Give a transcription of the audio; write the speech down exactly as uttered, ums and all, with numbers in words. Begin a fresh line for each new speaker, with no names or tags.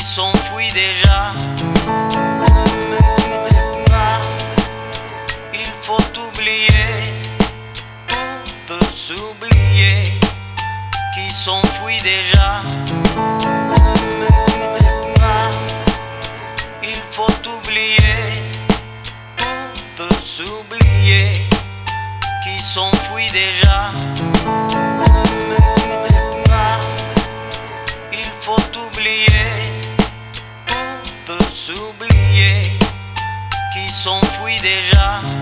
s'enfuit déjà. Ne me quitte pas, il faut oublier, tout peut s'oublier, qui s'enfuit déjà. Ne me quitte pas, il faut oublier, tout peut s'oublier, qui s'enfuit déjà. Ne me quitte pas, il faut oublier, tout peut s'oublier, qui s'enfuit déjà.